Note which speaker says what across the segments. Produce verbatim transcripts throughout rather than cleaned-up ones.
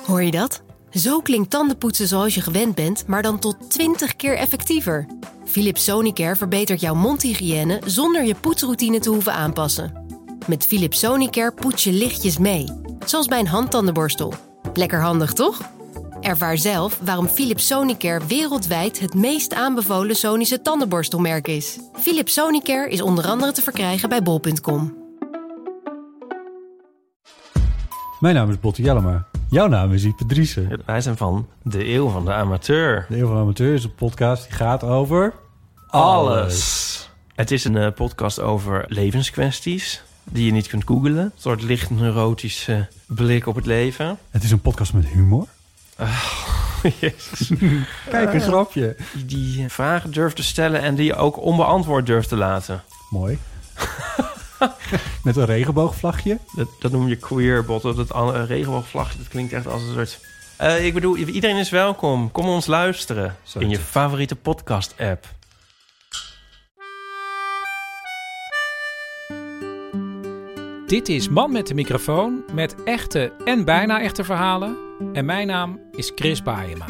Speaker 1: Hoor je dat? Zo klinkt tandenpoetsen zoals je gewend bent, maar dan tot twintig keer effectiever. Philips Sonicare verbetert jouw mondhygiëne zonder je poetsroutine te hoeven aanpassen. Met Philips Sonicare poets je lichtjes mee, zoals bij een handtandenborstel. Lekker handig, toch? Ervaar zelf waarom Philips Sonicare wereldwijd het meest aanbevolen Sonische tandenborstelmerk is. Philips Sonicare is onder andere te verkrijgen bij bol punt com.
Speaker 2: Mijn naam is Botte Jellema. Jouw naam is Ipe Driessen.
Speaker 3: Wij zijn van De Eeuw van de Amateur.
Speaker 2: De Eeuw van de Amateur is een podcast die gaat over...
Speaker 3: Alles.
Speaker 2: alles.
Speaker 3: Het is een uh, podcast over levenskwesties die je niet kunt googlen. Een soort licht neurotische blik op het leven.
Speaker 2: Het is een podcast met humor.
Speaker 3: Oh, jezus.
Speaker 2: Kijk, een grapje.
Speaker 3: Die, die vragen durft te stellen en die je ook onbeantwoord durft te laten.
Speaker 2: Mooi. Met een regenboogvlagje.
Speaker 3: Dat, dat noem je queer, Botte. Dat uh, regenboogvlagje, dat klinkt echt als een soort... Uh, ik bedoel, iedereen is welkom. Kom ons luisteren
Speaker 2: Zo
Speaker 3: in je
Speaker 2: het.
Speaker 3: favoriete podcast-app.
Speaker 4: Dit is Man met de microfoon met echte en bijna echte verhalen. En mijn naam is Chris Baeyema.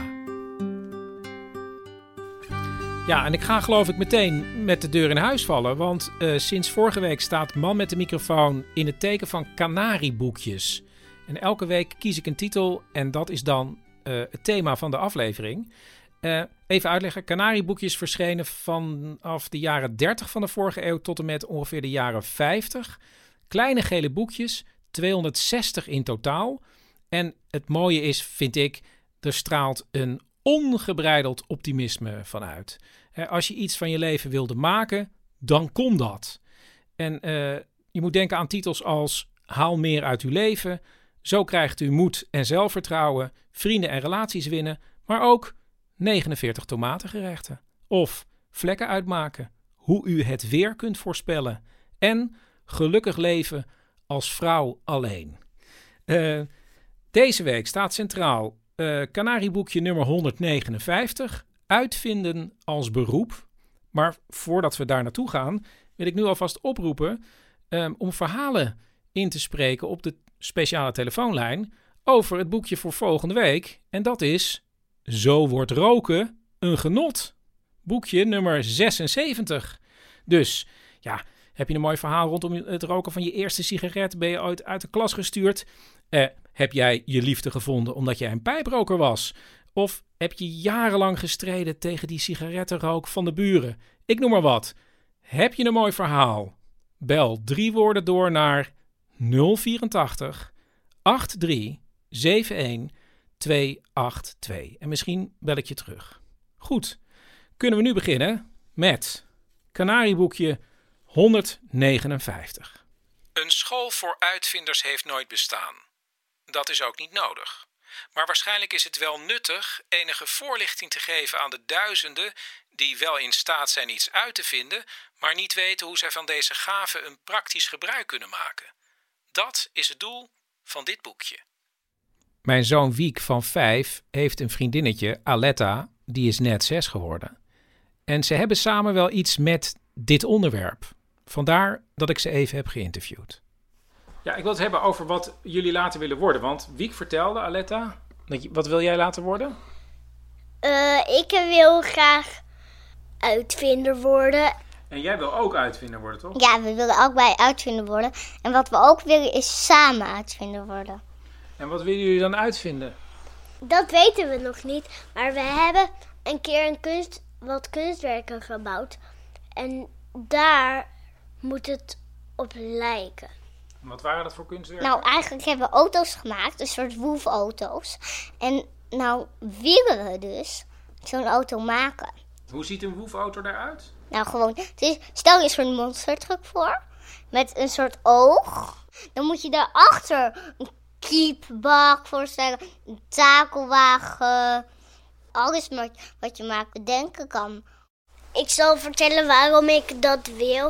Speaker 4: Ja, en ik ga geloof ik meteen met de deur in huis vallen. Want uh, sinds vorige week staat Man met de microfoon in het teken van kanarieboekjes. En elke week kies ik een titel en dat is dan uh, het thema van de aflevering. Uh, even uitleggen, kanarieboekjes verschenen vanaf de jaren dertig van de vorige eeuw tot en met ongeveer de jaren vijftig. Kleine gele boekjes, tweehonderdzestig in totaal. En het mooie is, vind ik, er straalt een ongebreideld optimisme vanuit. He, als je iets van je leven wilde maken, dan kon dat. En uh, je moet denken aan titels als Haal meer uit uw leven, Zo krijgt u moed en zelfvertrouwen, Vrienden en relaties winnen, maar ook negenenveertig tomatengerechten. Of Vlekken uitmaken, Hoe u het weer kunt voorspellen. En Gelukkig leven als vrouw alleen. Uh, deze week staat centraal uh, kanarieboekje nummer honderdnegenenvijftig. Uitvinden als beroep. Maar voordat we daar naartoe gaan, wil ik nu alvast oproepen um, om verhalen in te spreken op de speciale telefoonlijn over het boekje voor volgende week. En dat is Zo wordt roken een genot. Boekje nummer zesenzeventig. Dus ja, heb je een mooi verhaal rondom het roken van je eerste sigaret? Ben je ooit uit de klas gestuurd? Eh, heb jij je liefde gevonden omdat jij een pijproker was? Of heb je jarenlang gestreden tegen die sigarettenrook van de buren? Ik noem maar wat. Heb je een mooi verhaal? Bel drie woorden door naar nul vierentachtig achtendertig zevenendertig tweehonderdtweeëntachtig. En misschien bel ik je terug. Goed, kunnen we nu beginnen met kanarieboekje honderdnegenenvijftig. Een school voor uitvinders heeft nooit bestaan. Dat is ook niet nodig. Maar waarschijnlijk is het wel nuttig enige voorlichting te geven aan de duizenden die wel in staat zijn iets uit te vinden, maar niet weten hoe zij van deze gave een praktisch gebruik kunnen maken. Dat is het doel van dit boekje. Mijn zoon Wiek van vijf heeft een vriendinnetje, Aletta, die is net zes geworden. En ze hebben samen wel iets met dit onderwerp. Vandaar dat ik ze even heb geïnterviewd. Ja, ik wil het hebben over wat jullie later willen worden. Want Wiek vertelde, Aletta, wat wil jij later worden?
Speaker 5: Uh, ik wil graag uitvinder worden.
Speaker 4: En jij wil ook uitvinder worden, toch?
Speaker 5: Ja, we willen ook bij uitvinder worden. En wat we ook willen is samen uitvinder worden.
Speaker 4: En wat willen jullie dan uitvinden?
Speaker 5: Dat weten we nog niet. Maar we hebben een keer een kunst, wat kunstwerken gebouwd. En daar moet het op lijken.
Speaker 4: Wat waren dat voor kunstwerken?
Speaker 5: Nou, eigenlijk hebben we auto's gemaakt, een soort woefauto's. En nou willen we dus zo'n auto maken.
Speaker 4: Hoe ziet een woefauto eruit?
Speaker 5: Nou, gewoon, het is, stel je zo'n monstertruck voor, met een soort oog. Dan moet je daarachter een kiepbak voorstellen, een takelwagen. Alles wat je maar bedenken kan. Ik zal vertellen waarom ik dat wil.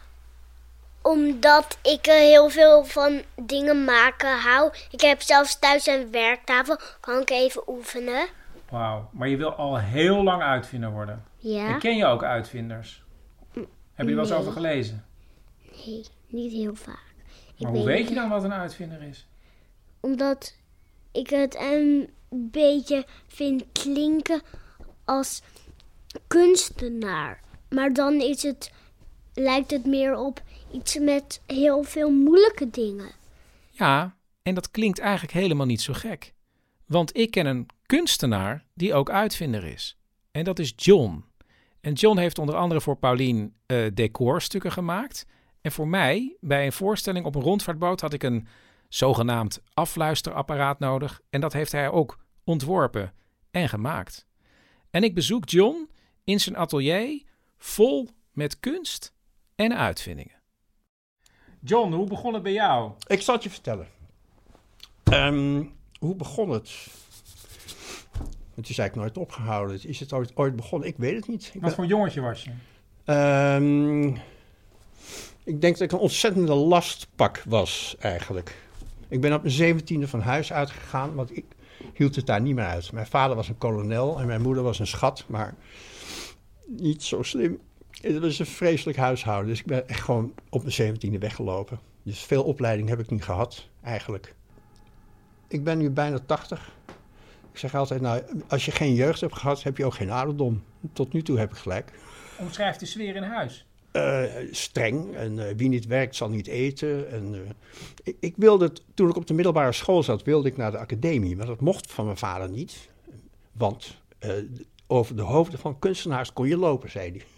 Speaker 5: Omdat ik er heel veel van dingen maken hou. Ik heb zelfs thuis een werktafel. Kan ik even oefenen.
Speaker 4: Wauw, maar je wil al heel lang uitvinder worden.
Speaker 5: Ja.
Speaker 4: En ken je ook uitvinders? Heb je er wel eens
Speaker 5: Nee.
Speaker 4: over gelezen?
Speaker 5: Nee, niet heel vaak. Ik
Speaker 4: Maar hoe weet
Speaker 5: niet.
Speaker 4: je dan wat een uitvinder is?
Speaker 5: Omdat ik het een beetje vind klinken als kunstenaar. Maar dan is het, lijkt het meer op iets met heel veel moeilijke dingen.
Speaker 4: Ja, en dat klinkt eigenlijk helemaal niet zo gek. Want ik ken een kunstenaar die ook uitvinder is. En dat is John. En John heeft onder andere voor Paulien uh, decorstukken gemaakt. En voor mij, bij een voorstelling op een rondvaartboot, had ik een zogenaamd afluisterapparaat nodig. En dat heeft hij ook ontworpen en gemaakt. En ik bezoek John in zijn atelier vol met kunst en uitvindingen. John, hoe begon het bij jou?
Speaker 6: Ik zal het je vertellen. Um, hoe begon het? Het is eigenlijk nooit opgehouden. Is het ooit, ooit begonnen? Ik weet het niet. Ik
Speaker 4: Wat
Speaker 6: ben,
Speaker 4: voor jongetje was je?
Speaker 6: Um, ik denk dat ik een ontzettende lastpak was eigenlijk. Ik ben op mijn zeventiende van huis uitgegaan, want ik hield het daar niet meer uit. Mijn vader was een kolonel en mijn moeder was een schat, maar niet zo slim. Het was een vreselijk huishouden, dus ik ben echt gewoon op mijn zeventiende weggelopen. Dus veel opleiding heb ik niet gehad, eigenlijk. Ik ben nu bijna tachtig. Ik zeg altijd, nou, als je geen jeugd hebt gehad, heb je ook geen ouderdom. Tot nu toe heb ik gelijk.
Speaker 4: Omschrijf de sfeer in huis.
Speaker 6: Uh, streng en uh, wie niet werkt zal niet eten. En, uh, ik, ik wilde, toen ik op de middelbare school zat, wilde ik naar de academie. Maar dat mocht van mijn vader niet. Want uh, over de hoofden van kunstenaars kon je lopen, zei hij.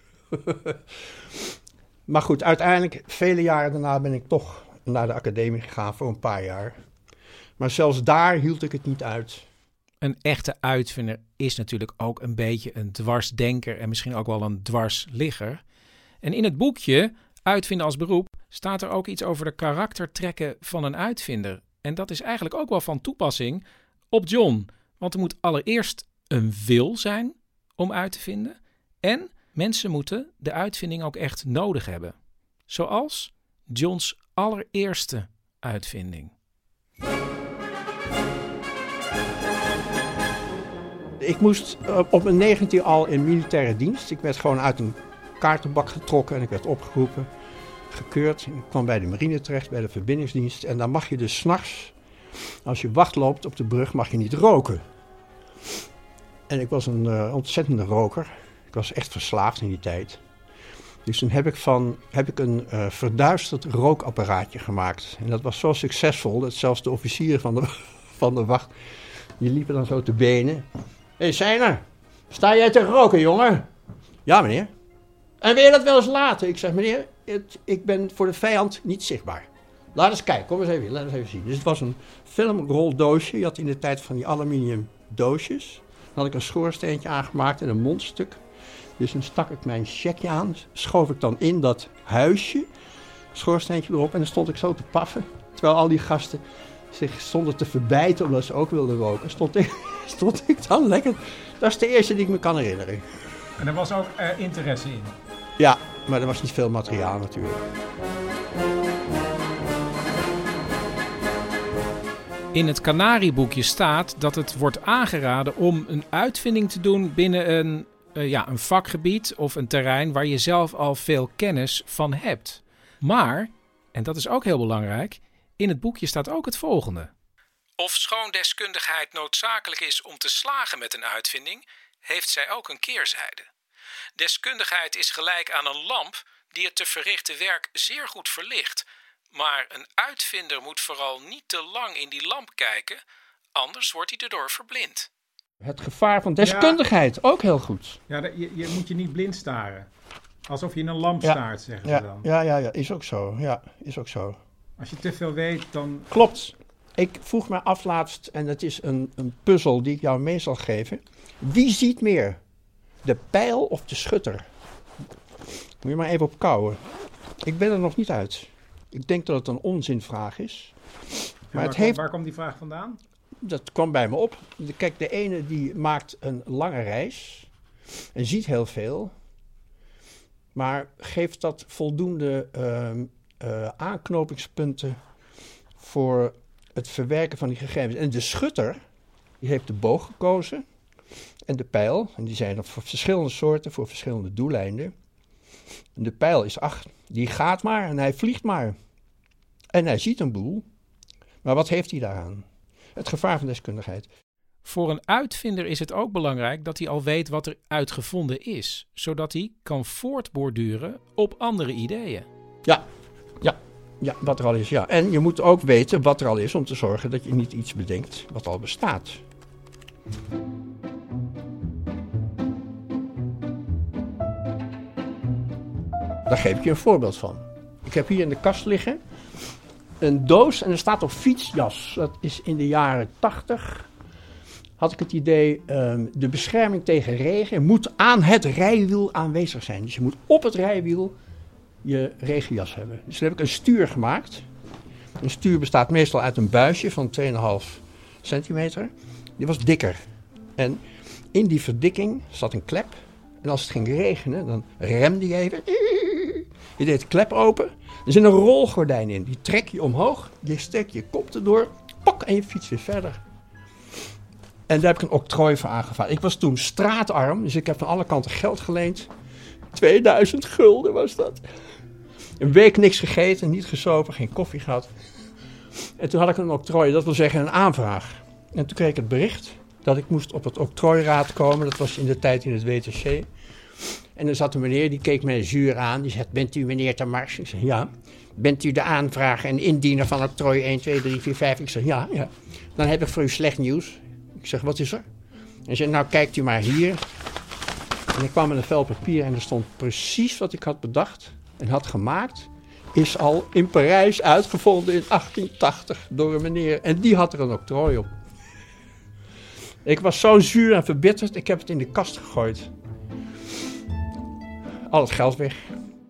Speaker 6: Maar goed, uiteindelijk, vele jaren daarna ben ik toch naar de academie gegaan voor een paar jaar. Maar zelfs daar hield ik het niet uit.
Speaker 4: Een echte uitvinder is natuurlijk ook een beetje een dwarsdenker en misschien ook wel een dwarsligger. En in het boekje Uitvinden als beroep staat er ook iets over de karaktertrekken van een uitvinder. En dat is eigenlijk ook wel van toepassing op John. Want er moet allereerst een wil zijn om uit te vinden. En mensen moeten de uitvinding ook echt nodig hebben. Zoals Johns allereerste uitvinding.
Speaker 6: Ik moest op mijn negentien al in militaire dienst. Ik werd gewoon uit een kaartenbak getrokken en ik werd opgeroepen, gekeurd. Ik kwam bij de marine terecht, bij de verbindingsdienst. En dan mag je dus 's nachts, als je wacht loopt op de brug, mag je niet roken. En ik was een uh, ontzettende roker. Ik was echt verslaafd in die tijd. Dus toen heb ik, van, heb ik een uh, verduisterd rookapparaatje gemaakt. En dat was zo succesvol dat zelfs de officieren van de, van de wacht, die liepen dan zo te benen. Hé, hey, Seiner, sta jij te roken, jongen? Ja, meneer. En wil je dat wel eens laten? Ik zeg, meneer, het, ik ben voor de vijand niet zichtbaar. Laat eens kijken, kom eens even, laat eens even zien. Dus het was een filmroldoosje. Je had in de tijd van die aluminium doosjes. Dan had ik een schoorsteentje aangemaakt en een mondstuk. Dus dan stak ik mijn checkje aan, schoof ik dan in dat huisje, schoorsteentje erop en dan stond ik zo te paffen. Terwijl al die gasten zich stonden te verbijten omdat ze ook wilden roken, stond ik, stond ik dan lekker. Dat is de eerste die ik me kan herinneren.
Speaker 4: En er was ook uh, interesse in?
Speaker 6: Ja, maar er was niet veel materiaal natuurlijk.
Speaker 4: In het Kanarieboekje staat dat het wordt aangeraden om een uitvinding te doen binnen een, uh, ja, een vakgebied of een terrein waar je zelf al veel kennis van hebt. Maar, en dat is ook heel belangrijk, in het boekje staat ook het volgende. Ofschoon deskundigheid noodzakelijk is om te slagen met een uitvinding, heeft zij ook een keerzijde. Deskundigheid is gelijk aan een lamp die het te verrichten werk zeer goed verlicht. Maar een uitvinder moet vooral niet te lang in die lamp kijken, anders wordt hij erdoor verblind.
Speaker 6: Het gevaar van deskundigheid, ja. Ook heel goed.
Speaker 4: Ja, je, je moet je niet blind staren. Alsof je in een lamp
Speaker 6: ja.
Speaker 4: staart, zeggen
Speaker 6: ja.
Speaker 4: ze dan.
Speaker 6: Ja, ja, ja, is ook zo. Ja, is ook zo.
Speaker 4: Als je te veel weet, dan...
Speaker 6: Klopt. Ik vroeg me af laatst, en dat is een, een puzzel die ik jou mee zal geven. Wie ziet meer? De pijl of de schutter? Moet je maar even op kouwen. Ik ben er nog niet uit. Ik denk dat het een onzinvraag is. Maar
Speaker 4: waar,
Speaker 6: het heeft...
Speaker 4: waar komt die vraag vandaan?
Speaker 6: Dat kwam bij me op. Kijk, de ene die maakt een lange reis en ziet heel veel. Maar geeft dat voldoende uh, uh, aanknopingspunten voor het verwerken van die gegevens. En de schutter, die heeft de boog gekozen en de pijl. En die zijn er voor verschillende soorten, voor verschillende doeleinden. En de pijl is, ach, die gaat maar en hij vliegt maar. En hij ziet een boel. Maar wat heeft hij daaraan? Het gevaar van deskundigheid.
Speaker 4: Voor een uitvinder is het ook belangrijk dat hij al weet wat er uitgevonden is, zodat hij kan voortborduren op andere ideeën.
Speaker 6: Ja, ja, ja, wat er al is, ja. En je moet ook weten wat er al is om te zorgen dat je niet iets bedenkt wat al bestaat. Daar geef ik je een voorbeeld van. Ik heb hier in de kast liggen een doos en er staat op fietsjas. Dat is in de jaren tachtig. Had ik het idee, um, de bescherming tegen regen moet aan het rijwiel aanwezig zijn. Dus je moet op het rijwiel je regenjas hebben. Dus daar heb ik een stuur gemaakt. Een stuur bestaat meestal uit een buisje van twee komma vijf centimeter. Die was dikker. En in die verdikking zat een klep. En als het ging regenen, dan remde je even. Je deed de klep open. Er zit een rolgordijn in. Die trek je omhoog. Je steekt je kop erdoor. Pak, en je fietst weer verder. En daar heb ik een octrooi voor aangevraagd. Ik was toen straatarm, dus ik heb van alle kanten geld geleend. tweeduizend gulden was dat. Een week niks gegeten, niet gesopen, geen koffie gehad. En toen had ik een octrooi, dat wil zeggen een aanvraag. En toen kreeg ik het bericht dat ik moest op het octrooiraad komen. Dat was in de tijd in het W T C. En er zat een meneer, die keek mij zuur aan. Die zei, bent u meneer Ter Mars? Ik zei, ja. Bent u de aanvrager en indiener van octrooi één, twee, drie, vier, vijf? Ik zei, ja, ja. Dan heb ik voor u slecht nieuws. Ik zeg, wat is er? En hij zei, nou kijkt u maar hier. En ik kwam met een vel papier en er stond precies wat ik had bedacht en had gemaakt. Is al in Parijs uitgevonden in achttien tachtig door een meneer. En die had er een octrooi op. Ik was zo zuur en verbitterd, ik heb het in de kast gegooid. Al het geld weg.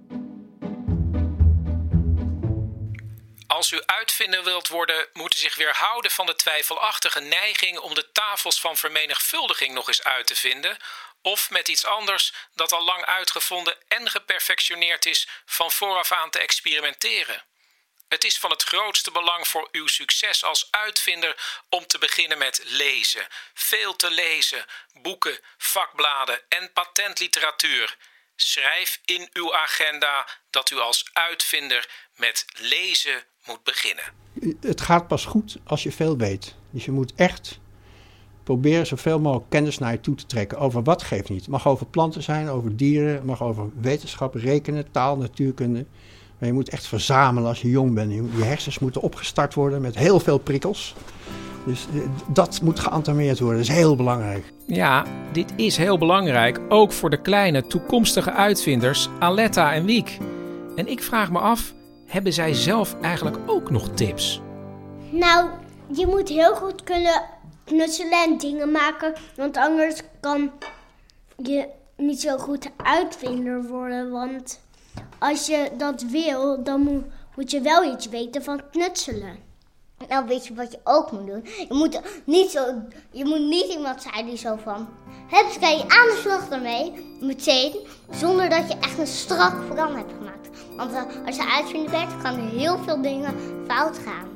Speaker 4: Als u uitvinder wilt worden, moet u zich weerhouden van de twijfelachtige neiging om de tafels van vermenigvuldiging nog eens uit te vinden, of met iets anders dat al lang uitgevonden en geperfectioneerd is van vooraf aan te experimenteren. Het is van het grootste belang voor uw succes als uitvinder om te beginnen met lezen. Veel te lezen, boeken, vakbladen en patentliteratuur. Schrijf in uw agenda dat u als uitvinder met lezen moet beginnen.
Speaker 6: Het gaat pas goed als je veel weet. Dus je moet echt proberen zoveel mogelijk kennis naar je toe te trekken. Over wat geeft niet. Het mag over planten zijn, over dieren, het mag over wetenschap, rekenen, taal, natuurkunde. Maar je moet echt verzamelen als je jong bent. Je hersens moeten opgestart worden met heel veel prikkels. Dus dat moet geantameerd worden. Dat is heel belangrijk.
Speaker 4: Ja, dit is heel belangrijk, ook voor de kleine toekomstige uitvinders Aletta en Wiek. En ik vraag me af, hebben zij zelf eigenlijk ook nog tips?
Speaker 5: Nou, je moet heel goed kunnen knutselen en dingen maken, want anders kan je niet zo goed uitvinder worden. Want als je dat wil, dan moet, moet je wel iets weten van knutselen. Nou, weet je wat je ook moet doen? Je moet niet, zo, je moet niet iemand zijn die zo van, hups, kan je aan de slag ermee, meteen, zonder dat je echt een strak plan hebt gemaakt. Want uh, als je uitvinder bent, kan er heel veel dingen fout gaan.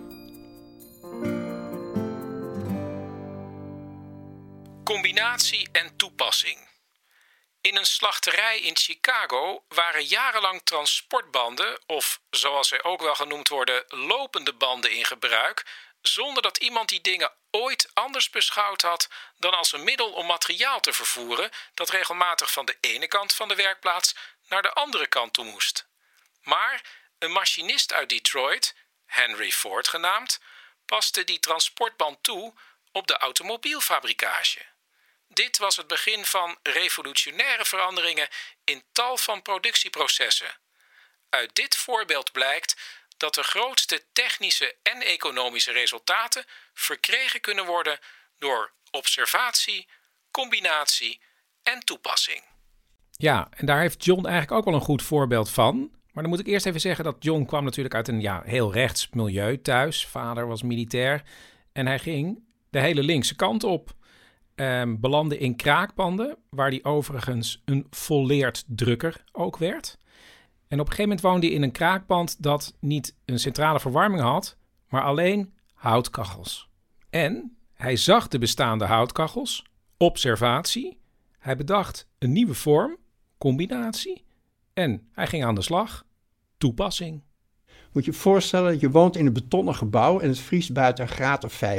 Speaker 4: Combinatie en toepassing. In een slachterij in Chicago waren jarenlang transportbanden, of zoals zij ook wel genoemd worden, lopende banden in gebruik, zonder dat iemand die dingen ooit anders beschouwd had dan als een middel om materiaal te vervoeren dat regelmatig van de ene kant van de werkplaats naar de andere kant toe moest. Maar een machinist uit Detroit, Henry Ford genaamd, paste die transportband toe op de automobielfabrikage. Dit was het begin van revolutionaire veranderingen in tal van productieprocessen. Uit dit voorbeeld blijkt dat de grootste technische en economische resultaten verkregen kunnen worden door observatie, combinatie en toepassing. Ja, en daar heeft John eigenlijk ook wel een goed voorbeeld van. Maar dan moet ik eerst even zeggen dat John kwam natuurlijk uit een ja, heel rechts milieu thuis. Vader was militair en hij ging de hele linkse kant op. Um, belandde in kraakpanden, waar hij overigens een volleerd drukker ook werd. En op een gegeven moment woonde hij in een kraakpand dat niet een centrale verwarming had, maar alleen houtkachels. En hij zag de bestaande houtkachels, observatie, hij bedacht een nieuwe vorm, combinatie, en hij ging aan de slag, toepassing.
Speaker 6: Moet je je voorstellen, je woont in een betonnen gebouw en het vriest buiten een graad of vijf.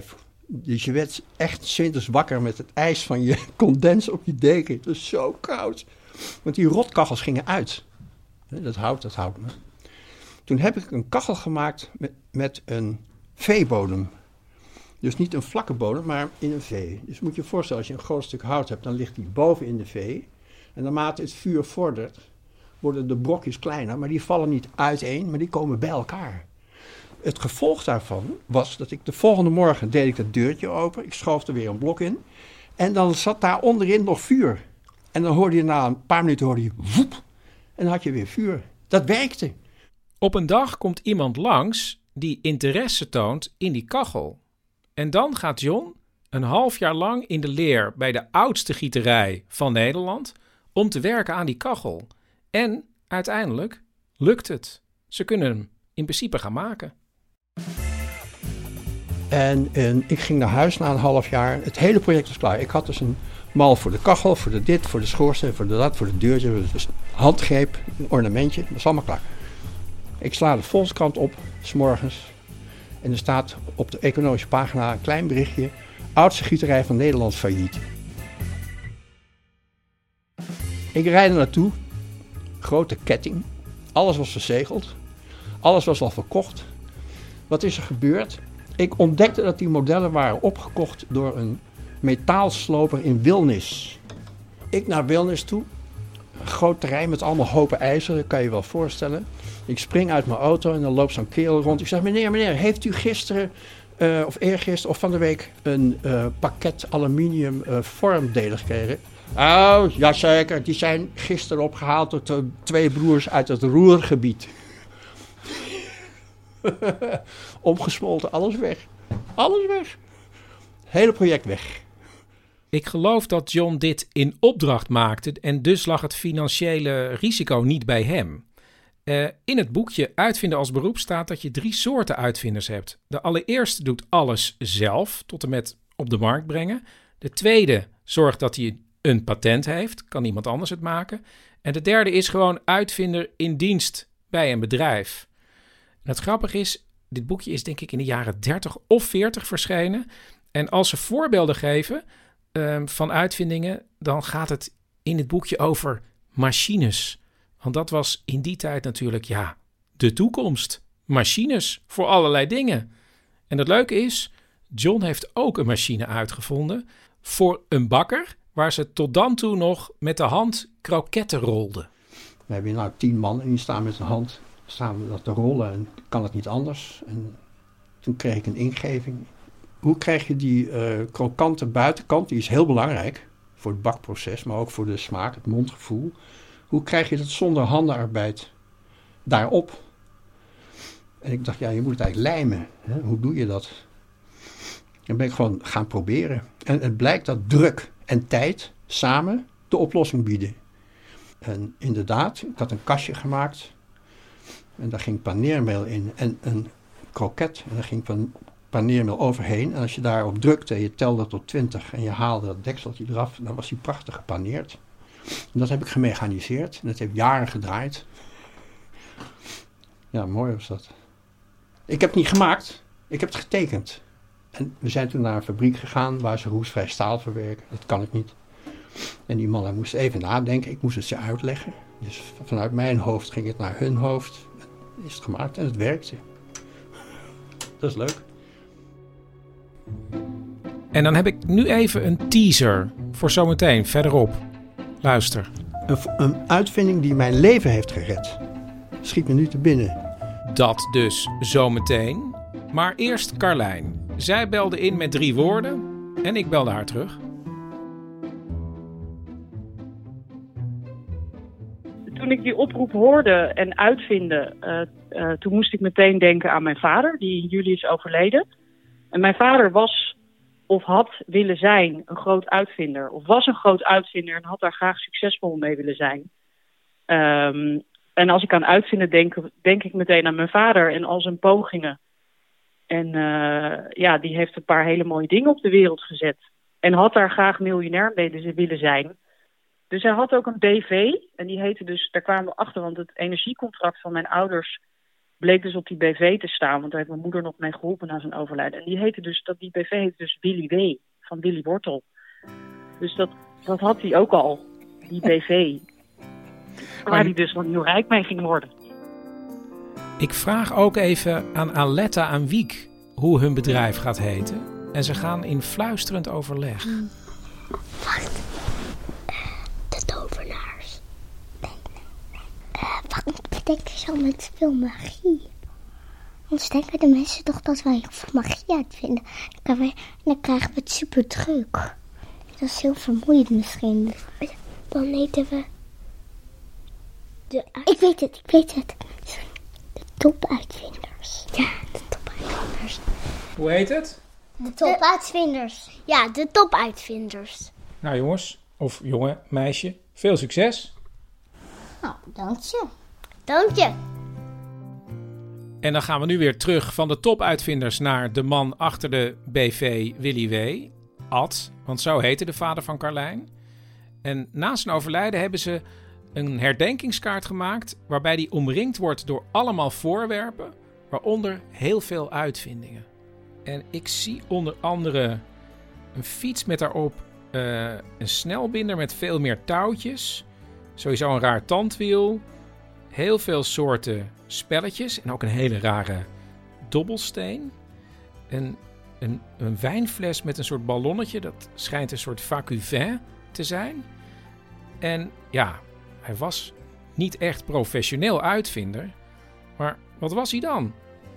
Speaker 6: Dus je werd echt 's winters wakker met het ijs van je condens op je deken. Het was zo koud. Want die rotkachels gingen uit. Dat hout, dat houdt me. Toen heb ik een kachel gemaakt met, met een V-bodem. Dus niet een vlakke bodem, maar in een V. Dus moet je je voorstellen, als je een groot stuk hout hebt, dan ligt die boven in de V. En naarmate het vuur vordert, worden de brokjes kleiner, maar die vallen niet uiteen, maar die komen bij elkaar. Het gevolg daarvan was dat ik de volgende morgen deed ik dat deurtje open, ik schoof er weer een blok in en dan zat daar onderin nog vuur. En dan hoorde je na een paar minuten hoorde je woep en dan had je weer vuur. Dat werkte.
Speaker 4: Op een dag komt iemand langs die interesse toont in die kachel. En dan gaat John een half jaar lang in de leer bij de oudste gieterij van Nederland om te werken aan die kachel. En uiteindelijk lukt het. Ze kunnen hem in principe gaan maken.
Speaker 6: En, en ik ging naar huis na een half jaar. Het hele project was klaar. Ik had dus een mal voor de kachel, voor de dit, voor de schoorsteen, voor de dat, voor de deurtje. Dus handgreep, een ornamentje. Dat is allemaal klaar. Ik sla de Volkskrant op, 's morgens. En er staat op de economische pagina een klein berichtje. Oudste gieterij van Nederland failliet. Ik rijd er naartoe. Grote ketting. Alles was verzegeld. Alles was al verkocht. Wat is er gebeurd? Ik ontdekte dat die modellen waren opgekocht door een metaalsloper in Wilnis. Ik naar Wilnis toe. Een groot terrein met allemaal hopen ijzer, dat kan je je wel voorstellen. Ik spring uit mijn auto en dan loopt zo'n kerel rond. Ik zeg, meneer, meneer, heeft u gisteren uh, of eergisteren of van de week een uh, pakket aluminium uh, vormdelen gekregen? Oh, jazeker, die zijn gisteren opgehaald door de twee broers uit het Ruhrgebied. Omgesmolten, alles weg. Alles weg. Hele project weg.
Speaker 4: Ik geloof dat John dit in opdracht maakte en dus lag het financiële risico niet bij hem. Uh, in het boekje Uitvinden als beroep staat dat je drie soorten uitvinders hebt. De allereerste doet alles zelf, tot en met op de markt brengen. De tweede zorgt dat hij een patent heeft, kan iemand anders het maken. En de derde is gewoon uitvinder in dienst bij een bedrijf. En het grappige is, dit boekje is denk ik in de jaren dertig of veertig verschenen. En als ze voorbeelden geven uh, van uitvindingen, dan gaat het in het boekje over machines. Want dat was in die tijd natuurlijk, ja, de toekomst. Machines voor allerlei dingen. En het leuke is, John heeft ook een machine uitgevonden voor een bakker, waar ze tot dan toe nog met de hand kroketten rolden.
Speaker 6: We hebben hier nou tien man en die staan met de hand staan we dat te rollen en kan het niet anders. En toen kreeg ik een ingeving. Hoe krijg je die uh, krokante buitenkant, die is heel belangrijk voor het bakproces, maar ook voor de smaak, het mondgevoel. Hoe krijg je dat zonder handenarbeid daarop? En ik dacht, ja, je moet het eigenlijk lijmen. Hè? Hoe doe je dat? Dan ben ik gewoon gaan proberen. En het blijkt dat druk en tijd samen de oplossing bieden. En inderdaad, ik had een kastje gemaakt. En daar ging paneermeel in en een kroket. En daar ging pan, paneermeel overheen. En als je daarop drukte, je telde tot twintig en je haalde dat dekseltje eraf, dan was die prachtig gepaneerd. En dat heb ik gemechaniseerd. En dat heeft jaren gedraaid. Ja, mooi was dat. Ik heb het niet gemaakt. Ik heb het getekend. En we zijn toen naar een fabriek gegaan waar ze roestvrij staal verwerken. Dat kan ik niet. En die man moest even nadenken. Ik moest het ze uitleggen. Dus vanuit mijn hoofd ging het naar hun hoofd. Is het gemaakt en het werkte. Dat is leuk.
Speaker 4: En dan heb ik nu even een teaser voor zometeen verderop. Luister.
Speaker 6: Een, een uitvinding die mijn leven heeft gered. Schiet me nu te binnen.
Speaker 4: Dat dus zometeen. Maar eerst Carlijn. Zij belde in met drie woorden en ik belde haar terug.
Speaker 7: Toen ik die oproep hoorde en uitvinden, uh, uh, toen moest ik meteen denken aan mijn vader, die in juli is overleden. En mijn vader was of had willen zijn een groot uitvinder, of was een groot uitvinder en had daar graag succesvol mee willen zijn. Um, en als ik aan uitvinden denk, denk ik meteen aan mijn vader en al zijn pogingen. En uh, ja, die heeft een paar hele mooie dingen op de wereld gezet. En had daar graag miljonair mee willen zijn. Dus hij had ook een B V. En die heette dus, daar kwamen we achter, want het energiecontract van mijn ouders bleek dus op die B V te staan. Want daar heeft mijn moeder nog mee geholpen na zijn overlijden. En die heette dus, dat die B V heette dus Willy W. Van Willy Wortel. Dus dat, dat had hij ook al, die B V. Waar hij dus van heel rijk mee ging worden.
Speaker 4: Ik vraag ook even aan Aletta en Wiek hoe hun bedrijf gaat heten. En ze gaan in fluisterend overleg.
Speaker 5: Hmm. Wacht. Uh, de tovenaars. Nee, nee, nee. Uh, wat bedenk je zo met veel magie? Anders denken de mensen toch dat wij heel veel magie uitvinden. En dan, dan krijgen we het super druk. Dat is heel vermoeiend misschien. Dan heten we... De uit... Ik weet het, ik weet het. De topuitvinders. Ja, de topuitvinders.
Speaker 4: Hoe heet het?
Speaker 5: De topuitvinders. Ja, de topuitvinders.
Speaker 4: Nou jongens, of jongen, meisje, veel succes.
Speaker 5: Nou, dank je. Dank je.
Speaker 4: En dan gaan we nu weer terug van de topuitvinders naar de man achter de B V Willy W. Ad, want zo heette de vader van Carlijn. En na zijn overlijden hebben ze een herdenkingskaart gemaakt waarbij die omringd wordt door allemaal voorwerpen, waaronder heel veel uitvindingen. En ik zie onder andere een fiets met daarop uh, een snelbinder met veel meer touwtjes. Sowieso een raar tandwiel. Heel veel soorten spelletjes en ook een hele rare dobbelsteen. Een, een, een wijnfles met een soort ballonnetje, dat schijnt een soort vacuvin te zijn. En ja, hij was niet echt professioneel uitvinder, maar wat was hij dan?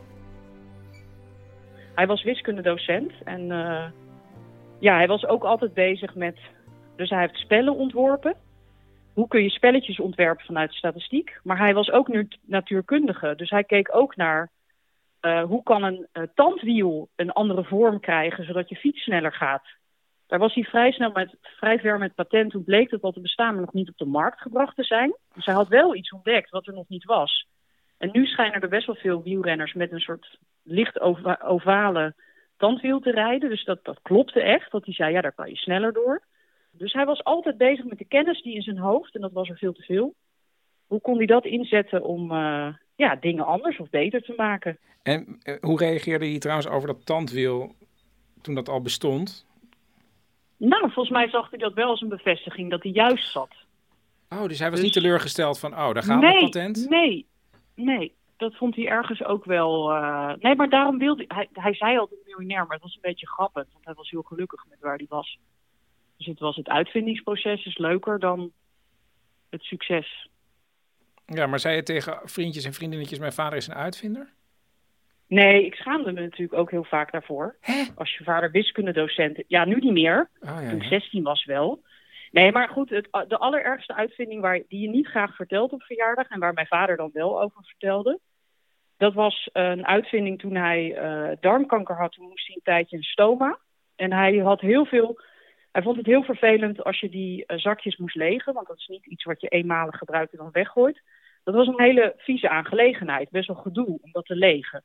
Speaker 7: Hij was wiskundedocent en uh, ja, hij was ook altijd bezig met... Dus hij heeft spellen ontworpen. Hoe kun je spelletjes ontwerpen vanuit de statistiek? Maar hij was ook nu natuurkundige, dus hij keek ook naar... Uh, hoe kan een uh, tandwiel een andere vorm krijgen, zodat je fiets sneller gaat? Daar was hij vrij snel met, vrij ver met patent. Toen bleek dat wat te bestaan, maar nog niet op de markt gebracht te zijn. Dus hij had wel iets ontdekt wat er nog niet was. En nu schijnen er best wel veel wielrenners met een soort licht ova- ovale tandwiel te rijden. Dus dat, dat klopte echt, dat hij zei, ja, daar kan je sneller door. Dus hij was altijd bezig met de kennis die in zijn hoofd, en dat was er veel te veel. Hoe kon hij dat inzetten om uh, ja, dingen anders of beter te maken?
Speaker 4: En uh, hoe reageerde hij trouwens over dat tandwiel toen dat al bestond?
Speaker 7: Nou, volgens mij zag hij dat wel als een bevestiging dat hij juist zat.
Speaker 4: Oh, dus hij was
Speaker 7: dus...
Speaker 4: niet teleurgesteld van, oh, daar gaat
Speaker 7: nee,
Speaker 4: het patent?
Speaker 7: Nee, nee, dat vond hij ergens ook wel... Uh... Nee, maar daarom wilde hij... Hij zei altijd miljonair, maar het was een beetje grappig, want hij was heel gelukkig met waar hij was. Dus het was het uitvindingsproces is leuker dan het succes.
Speaker 4: Ja, maar zei je tegen vriendjes en vriendinnetjes, mijn vader is een uitvinder?
Speaker 7: Nee, ik schaamde me natuurlijk ook heel vaak daarvoor.
Speaker 4: Hè?
Speaker 7: Als je vader wiskundedocent... Ja, nu niet meer.
Speaker 4: Oh, ja,
Speaker 7: Toen ik
Speaker 4: ja.
Speaker 7: zestien was wel. Nee, maar goed, het, de allerergste uitvinding waar, die je niet graag vertelt op verjaardag... en waar mijn vader dan wel over vertelde... dat was een uitvinding toen hij uh, darmkanker had. Toen moest hij een tijdje een stoma. En hij had heel veel... Hij vond het heel vervelend als je die uh, zakjes moest legen... want dat is niet iets wat je eenmalig gebruikt en dan weggooit. Dat was een hele vieze aangelegenheid. Best wel gedoe om dat te legen.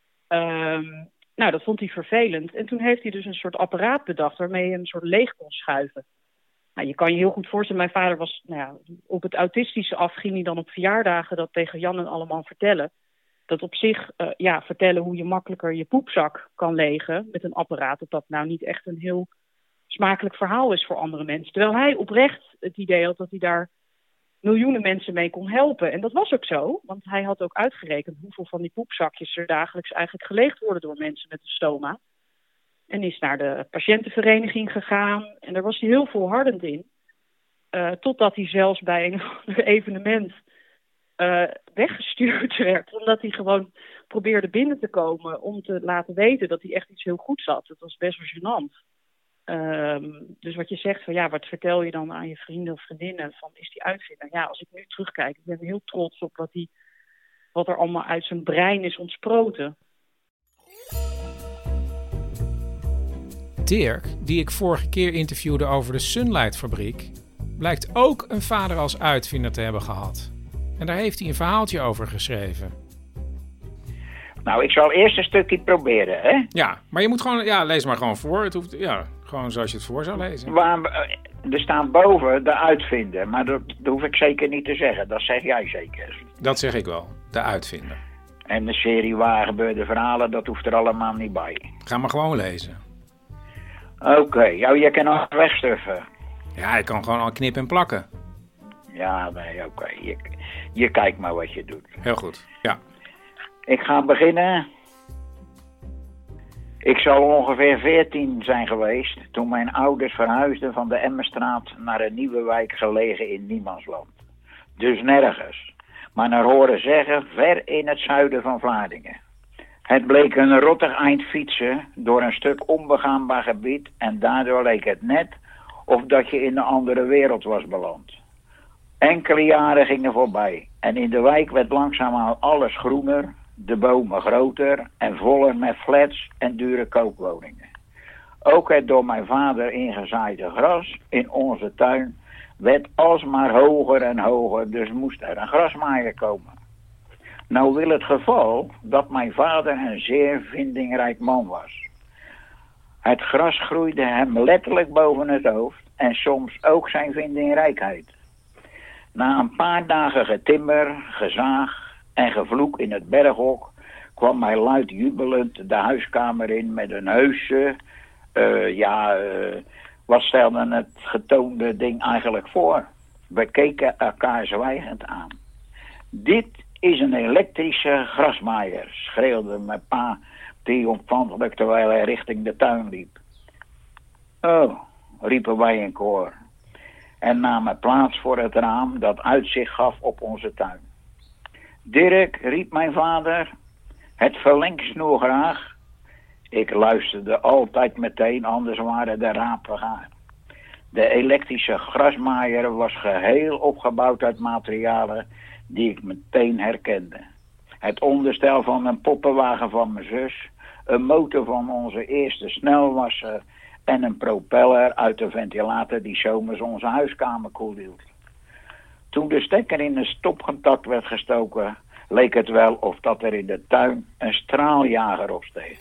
Speaker 7: Um, nou, dat vond hij vervelend. En toen heeft hij dus een soort apparaat bedacht waarmee je een soort leeg kon schuiven. Nou, je kan je heel goed voorstellen, mijn vader was, nou ja, op het autistische af ging hij dan op verjaardagen dat tegen Jan en allemaal vertellen. Dat op zich, uh, ja, vertellen hoe je makkelijker je poepzak kan legen met een apparaat, dat dat nou niet echt een heel smakelijk verhaal is voor andere mensen. Terwijl hij oprecht het idee had dat hij daar miljoenen mensen mee kon helpen. En dat was ook zo, want hij had ook uitgerekend hoeveel van die poepzakjes er dagelijks eigenlijk geleegd worden door mensen met een stoma. En is naar de patiëntenvereniging gegaan en daar was hij heel volhardend in. Uh, totdat hij zelfs bij een evenement uh, weggestuurd werd. Omdat hij gewoon probeerde binnen te komen om te laten weten dat hij echt iets heel goeds had. Het was best wel gênant. Um, dus wat je zegt van ja, wat vertel je dan aan je vrienden of vriendinnen van is die uitvinder? Ja, als ik nu terugkijk, ik ben heel trots op wat, die, wat er allemaal uit zijn brein is ontsproten.
Speaker 4: Dirk, die ik vorige keer interviewde over de Sunlight-fabriek, blijkt ook een vader als uitvinder te hebben gehad. En daar heeft hij een verhaaltje over geschreven.
Speaker 8: Nou, ik zal eerst een stukje proberen, hè?
Speaker 4: Ja, maar je moet gewoon, ja, lees maar gewoon voor. Het hoeft, ja, gewoon zoals je het voor zou lezen.
Speaker 8: Waar, er staan boven de uitvinder, maar dat, dat hoef ik zeker niet te zeggen. Dat zeg jij zeker.
Speaker 4: Dat zeg ik wel, de uitvinder.
Speaker 8: En de serie waargebeurde verhalen, dat hoeft er allemaal niet bij.
Speaker 4: Ga maar gewoon lezen.
Speaker 8: Oké, okay. jou, je kan nog wegstuffen.
Speaker 4: Ja, ik kan gewoon al knippen en plakken.
Speaker 8: Ja, nee, oké. Okay. Je, je kijkt maar wat je doet.
Speaker 4: Heel goed, ja.
Speaker 8: Ik ga beginnen. Ik zal ongeveer veertien zijn geweest toen mijn ouders verhuisden van de Emmerstraat naar een nieuwe wijk gelegen in Niemandsland. Dus nergens. Maar naar horen zeggen ver in het zuiden van Vlaardingen. Het bleek een rottig eind fietsen door een stuk onbegaanbaar gebied en daardoor leek het net of dat je in een andere wereld was beland. Enkele jaren gingen voorbij en in de wijk werd langzaamaan alles groener, de bomen groter en voller met flats en dure koopwoningen. Ook het door mijn vader ingezaaide gras in onze tuin werd alsmaar hoger en hoger, dus moest er een grasmaaier komen. Nou wil het geval dat mijn vader een zeer vindingrijk man was. Het gras groeide hem letterlijk boven het hoofd en soms ook zijn vindingrijkheid. Na een paar dagen getimmer, gezaag en gevloek in het berghok kwam hij luid jubelend de huiskamer in met een heuse, uh, ja, uh, wat stelde het getoonde ding eigenlijk voor? We keken elkaar zwijgend aan. Dit is een elektrische grasmaaier, schreeuwde mijn pa triomfantelijk terwijl hij richting de tuin liep. Oh, riepen wij in koor en namen plaats voor het raam dat uitzicht gaf op onze tuin. Dirk, riep mijn vader, het verlengsnoer graag. Ik luisterde altijd meteen, anders waren de rapen gaar. De elektrische grasmaaier was geheel opgebouwd uit materialen die ik meteen herkende. Het onderstel van een poppenwagen van mijn zus, een motor van onze eerste snelwasser en een propeller uit de ventilator die zomers onze huiskamer koel hield. Toen de stekker in een stopcontact werd gestoken, leek het wel of dat er in de tuin een straaljager opsteeg.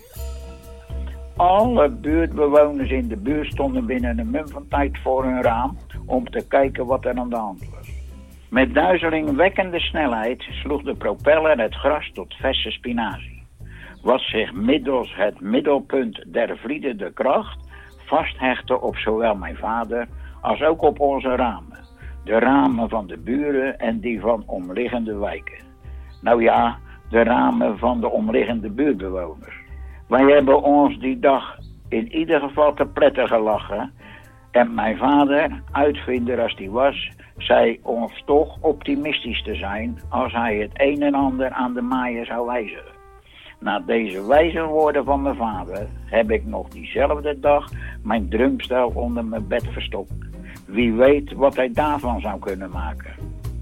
Speaker 8: Alle buurtbewoners in de buurt stonden binnen een mum van tijd voor hun raam om te kijken wat er aan de hand was. Met duizelingwekkende snelheid sloeg de propeller het gras tot verse spinazie, wat zich middels het middelpunt der vliedende kracht vasthechtte op zowel mijn vader als ook op onze ramen, de ramen van de buren en die van omliggende wijken. Nou ja, de ramen van de omliggende buurtbewoners. Wij hebben ons die dag in ieder geval te pletter gelachen en mijn vader, uitvinder als die was, zei ons toch optimistisch te zijn als hij het een en ander aan de maaier zou wijzigen. Na deze wijze woorden van mijn vader heb ik nog diezelfde dag mijn drumstel onder mijn bed verstopt. Wie weet wat hij daarvan zou kunnen maken.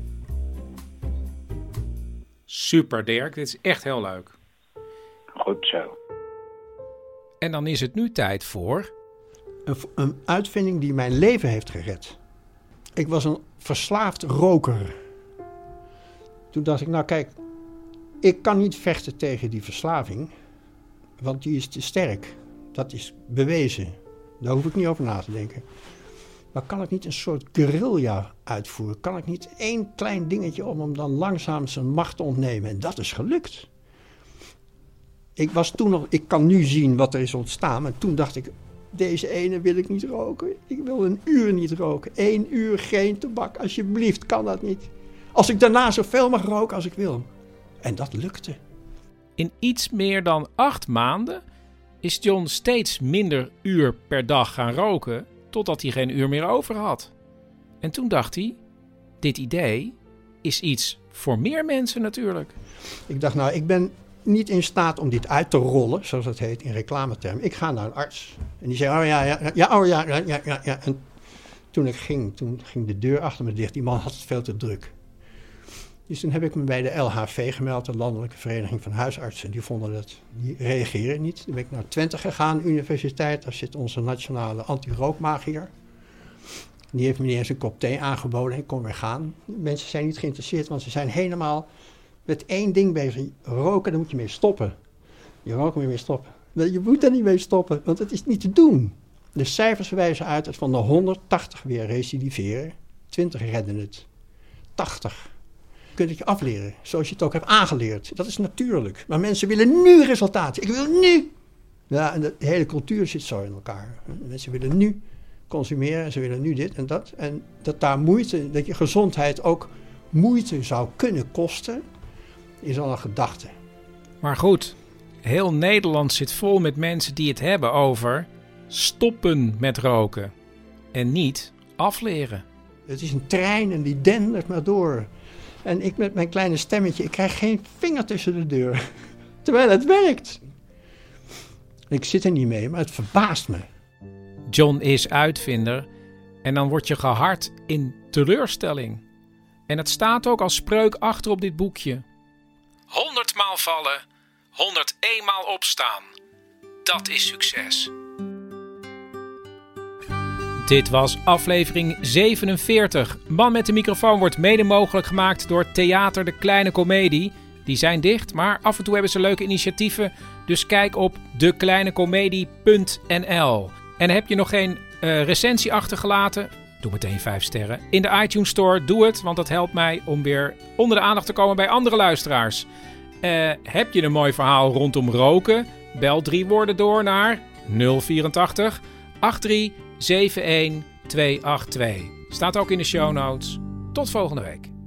Speaker 4: Super Dirk, dit is echt heel leuk.
Speaker 8: Goed zo.
Speaker 4: En dan is het nu tijd voor...
Speaker 6: Een, een uitvinding die mijn leven heeft gered. Ik was een verslaafd roker. Toen dacht ik, nou kijk, ik kan niet vechten tegen die verslaving, want die is te sterk. Dat is bewezen. Daar hoef ik niet over na te denken. Maar kan ik niet een soort guerrilla uitvoeren? Kan ik niet één klein dingetje om hem dan langzaam zijn macht te ontnemen? En dat is gelukt. Ik was toen nog, ik kan nu zien wat er is ontstaan, maar toen dacht ik, deze ene wil ik niet roken. Ik wil een uur niet roken. Eén uur geen tabak. Alsjeblieft, kan dat niet. Als ik daarna zoveel mag roken als ik wil. En dat lukte.
Speaker 4: In iets meer dan acht maanden is John steeds minder uur per dag gaan roken, totdat hij geen uur meer over had. En toen dacht hij, dit idee is iets voor meer mensen natuurlijk.
Speaker 6: Ik dacht, nou, ik ben niet in staat om dit uit te rollen, zoals dat heet in reclametermen. Ik ga naar een arts. En die zei, oh ja, ja, ja, oh ja, ja, ja, ja, ja. En toen ik ging, toen ging de deur achter me dicht. Die man had het veel te druk. Dus toen heb ik me bij de L H V gemeld, de Landelijke Vereniging van Huisartsen. Die vonden dat, die reageren niet. Toen ben ik naar Twente gegaan, universiteit. Daar zit onze nationale anti-rookmagier. Die heeft me niet eens een kop thee aangeboden. Ik kon weer gaan. Mensen zijn niet geïnteresseerd, want ze zijn helemaal met één ding bezig. Roken, daar moet je mee stoppen. Je roken moet je mee stoppen. Je moet er niet mee stoppen, want het is niet te doen. De cijfers wijzen uit dat van de honderdtachtig weer recidiveren, twintig redden het. tachtig. kunt het je afleren. Zoals je het ook hebt aangeleerd. Dat is natuurlijk. Maar mensen willen nu resultaten. Ik wil nu. Ja, en de hele cultuur zit zo in elkaar. Mensen willen nu consumeren en ze willen nu dit en dat. En dat daar moeite, dat je gezondheid ook moeite zou kunnen kosten, is al een gedachte.
Speaker 4: Maar goed, heel Nederland zit vol met mensen die het hebben over stoppen met roken. En niet afleren.
Speaker 6: Het is een trein en die dendert maar door. En ik met mijn kleine stemmetje, ik krijg geen vinger tussen de deur. Terwijl het werkt. Ik zit er niet mee, maar het verbaast me.
Speaker 4: John is uitvinder en dan word je gehard in teleurstelling. En het staat ook als spreuk achter op dit boekje. Honderdmaal vallen, honderdéén maal opstaan. Dat is succes. Dit was aflevering zevenenveertig. Man met de microfoon wordt mede mogelijk gemaakt door Theater de Kleine Comedie. Die zijn dicht, maar af en toe hebben ze leuke initiatieven. Dus kijk op de kleine comedie punt n l. En heb je nog geen uh, recensie achtergelaten? Doe meteen vijf sterren. In de iTunes Store, doe het, want dat helpt mij om weer onder de aandacht te komen bij andere luisteraars. Uh, heb je een mooi verhaal rondom roken? Bel drie woorden door naar nul vierentachtig achttien zevenenveertig tweehonderdtweeëntwintig. Staat ook in de show notes. Tot volgende week.